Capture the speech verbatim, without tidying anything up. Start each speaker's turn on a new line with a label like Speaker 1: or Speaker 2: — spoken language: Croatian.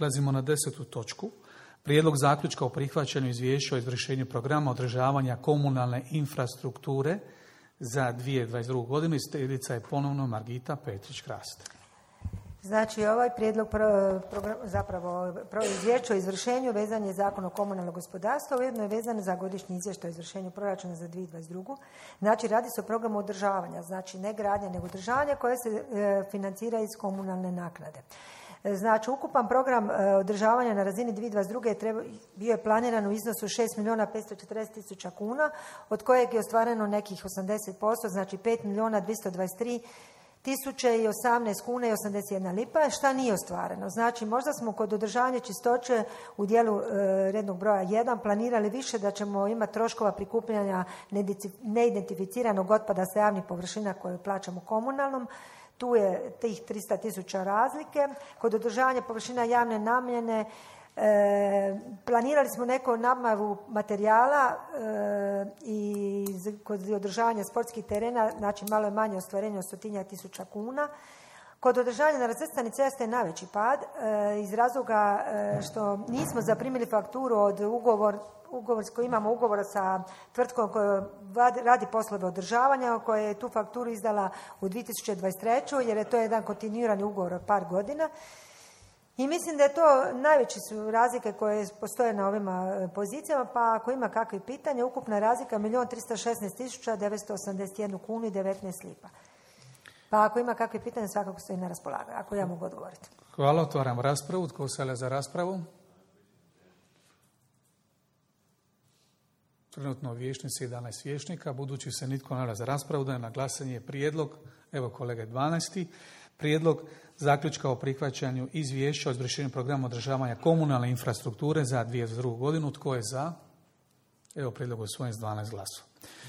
Speaker 1: Prelazimo na desetu točku. Prijedlog zaključka o prihvaćanju izvješća o izvršenju programa održavanja komunalne infrastrukture za dvije tisuće dvadeset drugu. godinu. Izvjestiteljica je ponovno Margita Petrić-Krast.
Speaker 2: Znači, ovaj prijedlog pro, program, zapravo pro, izvješće o izvršenju vezan je Zakon o komunalnom gospodarstvu, ujedno je vezan za godišnji izvještaj o izvršenju proračuna za dvije tisuće dvadeset drugu. Znači, radi se o programu održavanja, znači ne gradnja, nego održavanja koje se e, financira iz komunalne naknade. Znači, ukupan program e, održavanja na razini dvije tisuće dvadeset druge treba, bio je planiran u iznosu šest milijuna petsto četrdeset tisuća kuna, od kojeg je ostvareno nekih osamdeset posto, znači pet milijuna dvjesto dvadeset tri tisuće i osamnaest kuna i osamdeset jedna lipa, šta nije ostvareno. Znači, možda smo kod održavanja čistoće u dijelu e, rednog broja jedan planirali više da ćemo imati troškova prikupljanja neidentificiranog otpada sa javnih površina koje plaćamo komunalnom. Tu je tih tristo tisuća razlike. Kod održavanja površina javne namjene E, planirali smo neku nabavu materijala e, i kod održavanja sportskih terena, znači malo je manje ostvarenje od stotinja tisuća kuna. Kod održavanja nerazvrstanih cesta je najveći pad e, iz razloga e, što nismo zaprimili fakturu od ugovor, ugovor koji imamo ugovor sa tvrtkom koja radi poslove održavanja, koja je tu fakturu izdala u dvije tisuće dvadeset treću. jer je to jedan kontinuirani ugovor od par godina. I mislim da je to najveće su razlike koje postoje na ovim pozicijama, pa ako ima kakve pitanje, ukupna razlika je milijun tristo šesnaest tisuća devetsto osamdeset jedna kunu i devetnaest lipa. Pa ako ima kakve pitanje, svakako stoji na raspolaganju, ako ja mogu odgovoriti.
Speaker 1: Hvala, otvaram raspravu. Tko se javlja za raspravu? Trenutno vijećnici jedanaest vijećnika, budući se nitko ne javlja za raspravu, dajem na glasanje prijedlog, evo kolege dvanaesti, prijedlog zaključka o prihvaćanju izvješća o izvršenju programa održavanja komunalne infrastrukture za dvije tisuće dvadeset drugu. godinu. Tko je za? Evo prijedlog usvojen s dvanaest glasova.